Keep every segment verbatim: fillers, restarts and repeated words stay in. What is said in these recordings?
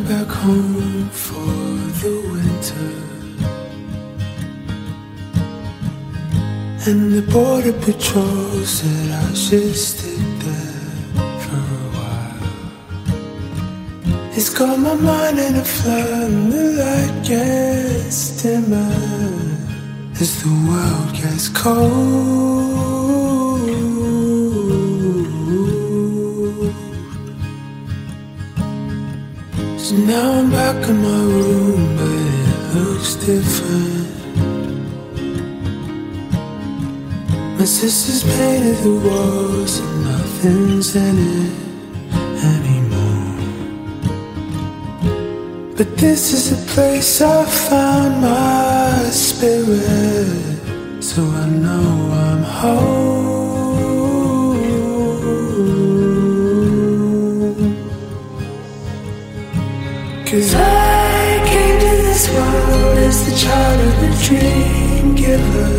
back home for the winter, and the border patrol said I should stick there for a while. It's got my mind in a flood and the light gets dimmer as the world gets cold. So now I'm back in my room, but it looks different. My sister's painted the walls and nothing's in it anymore. But this is a place I found my spirit, so I know I'm home. 'Cause I came to this world as the child of the dream giver,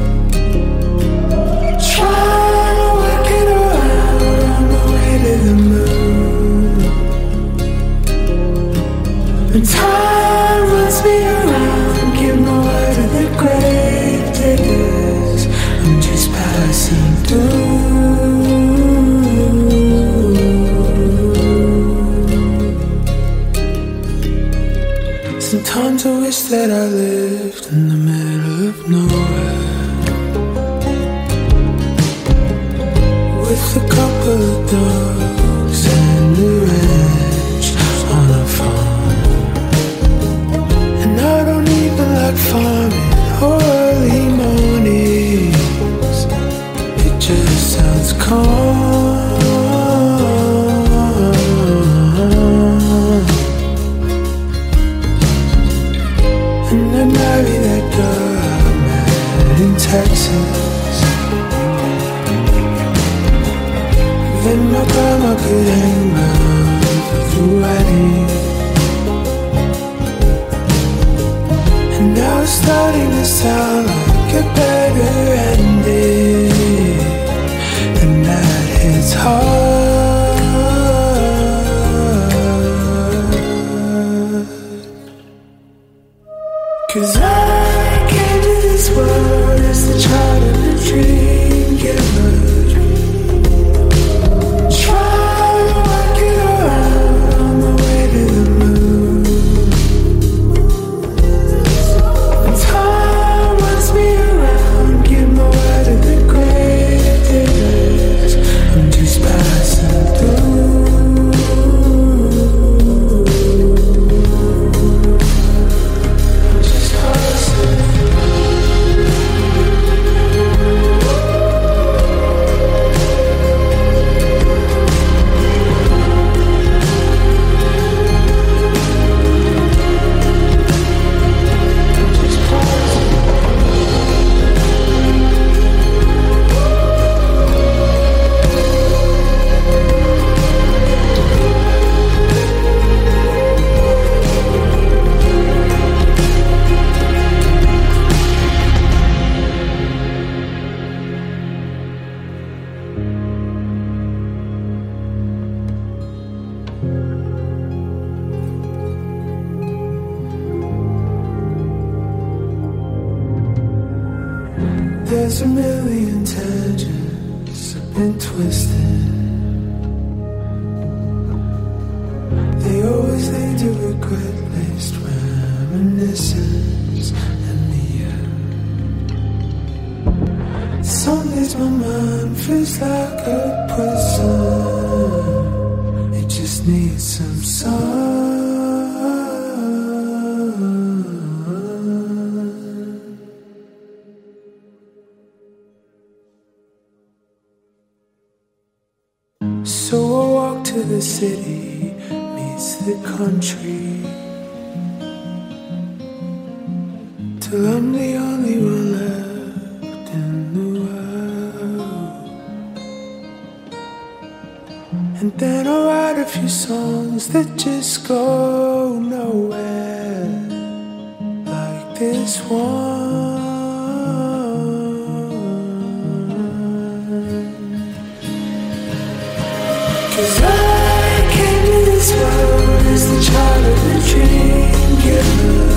trying to work it around on the way to the moon. And time runs me around, give my word to the grave diggers. I'm just passing through. Sometimes I wish that I lived in the middle of nowhere, with a couple of dogs and a ranch on a farm. And I don't even like farming or early mornings, it just sounds calm. And I married that girl I met in Texas. Then my grandma could hang round for the wedding. And now it's starting to sound like a better ending, and that hits hard. 'Cause I came to this world as the child of the dream giver, trying to work it around on the way to the moon. And time runs me around, give my word to the grave diggers. I'm just passing through. There's a million tangents I've been twisted. They always lead to regret-laced reminiscence in the air. Some days my mind feels like a prison, it just needs some sun. So I walk to the city, meets the country, till I'm the only one left in the world. And then I write a few songs that just go nowhere, like this one. 'Cause I came to this world as the child of you.